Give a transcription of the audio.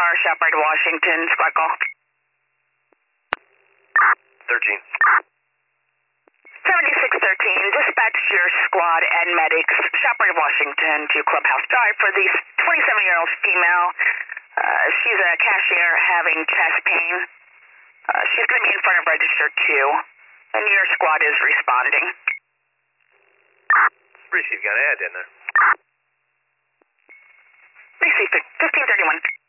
car, Shepherd, Washington, squad call. 13. 7613, dispatch your squad and medics, Shepherd, Washington, to Clubhouse Drive for the 27-year-old female. She's a cashier having chest pain. She's going to be in front of register 2, and your squad is responding. Received, got an ad in there. Received 1531.